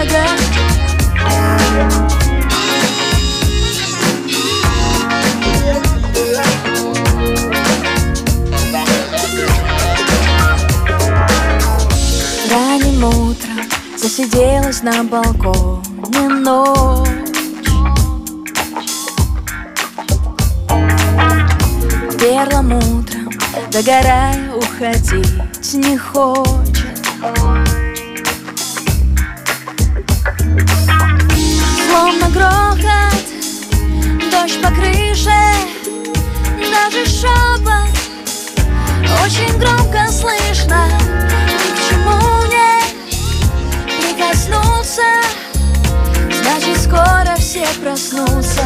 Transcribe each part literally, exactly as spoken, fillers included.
дорого. Ранним утром засиделась на балконе ночь. Первым утром, догорая, уходить не хочет. Словно грохот, дождь по крыше, даже шепот очень громко слышно. Ни к чему не прикоснуться, значит скоро все проснутся.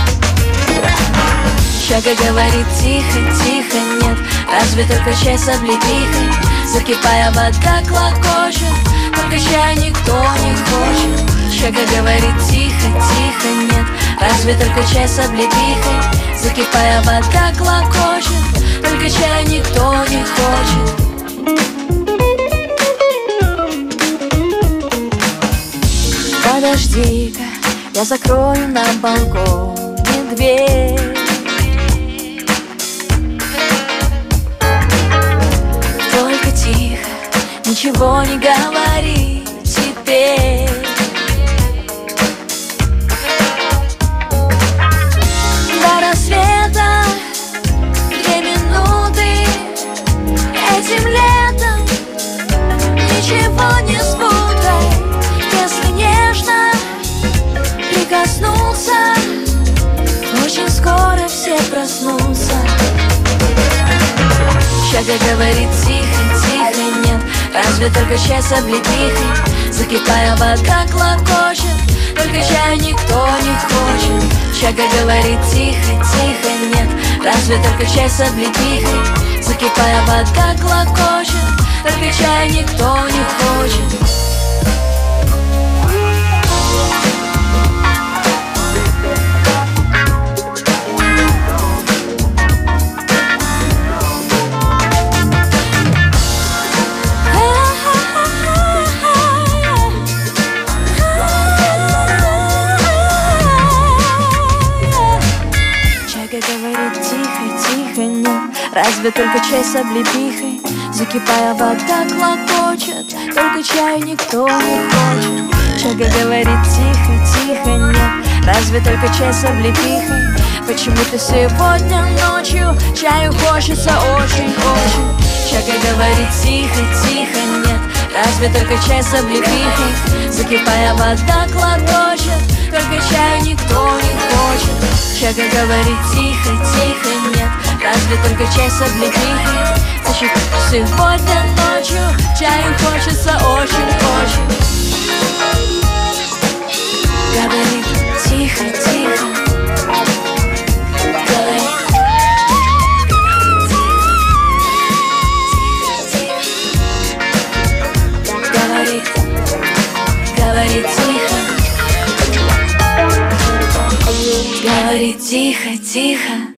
Чага говорит тихо, тихо, нет, разве только чай с облепихой. Закипая вода клокочет, только чай никто не хочет. Чага говорит тихо, тихо, нет, разве только чай с облепихой. Закипая вода клокочет, только чай никто не хочет. Подожди-ка, я закрою на балконе дверь. Только тихо, ничего не говори теперь. До рассвета две минуты. Этим летом ничего не спутай. Если нежно прикоснуться, очень скоро все проснутся. Чага говорит тихо, тихо, нет, разве только чай с облепихой. Закипая вода клокочет, только чай никто не хочет. Чага говорит тихо, тихо, нет, разве только чай с облепихой. Закипая вода клокочет, только чай никто не хочет. Говорит тихо, тихо, нет, разве только чай с облепихой. Закипая вода клокочет, только чай никто не хочет. Чага говорит тихо, тихо, нет, разве только чай с облепихой. Почему-то сегодня ночью чаю хочется очень-очень. Чага говорит тихо, тихо, нет, разве только чай с облепихой. Закипая вода клокочет, только чай никто не хочет. Чага говорит тихо, тихо, нет, разве только чай с облепихой. Значит, сегодня ночью чаю хочется очень-очень. Говорит тихо, тихо. Говорит Говорит, говорит тихо. Говорит тихо, тихо.